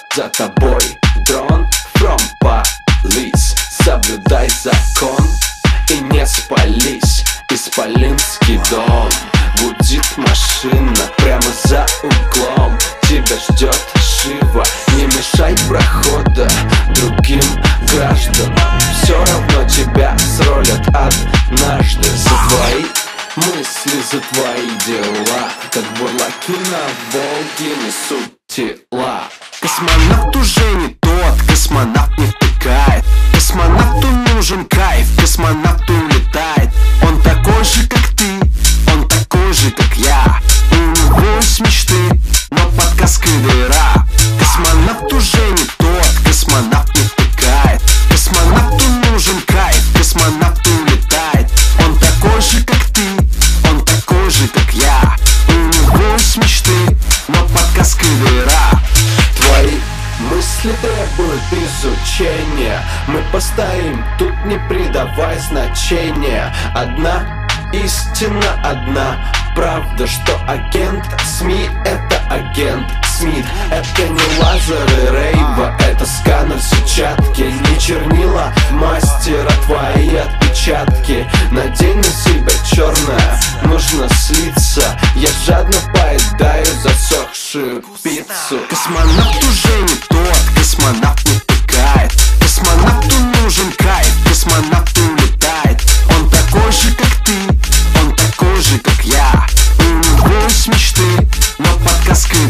За тобой дрон from police. Соблюдай закон и не спались. Исполинский дом, гудит машина прямо за углом. Тебя ждет Шива, не мешай прохода другим гражданам. Все равно тебя сролят однажды. За твои мысли, за твои дела, как бурлаки на Волге несут тела. Космонавт уже не тот, космонавт не втыкает. Космонавту нужен кайф, космонавт улетает. Он такой же, как ты, он такой же, как я. У него есть мечты, но под каской дыра. Космонавт уже не тот, космонавт не втыкает. Космонавту нужен кайф, космонавт улетает. Он такой же, как ты, он такой же, как я. У него есть мечты, но под каской дыра. Твои мысли требуют изучения. Мы постоим, тут не придавай значения. Одна истина, одна правда, что агент СМИ — это агент Смит. Это не лазеры рейва, это сканер сетчатки. Не чернила мастера, твои отпечатки. Надень на себя черное, нужно слиться. Я жадно поедаю засохшую пиццу. Космонавт уже не тот, космонавт не втыкает. Космонавту нужен кайф, космонавт улетает. Он такой же, как ты, он такой же, как я. У него есть мечты, но под каской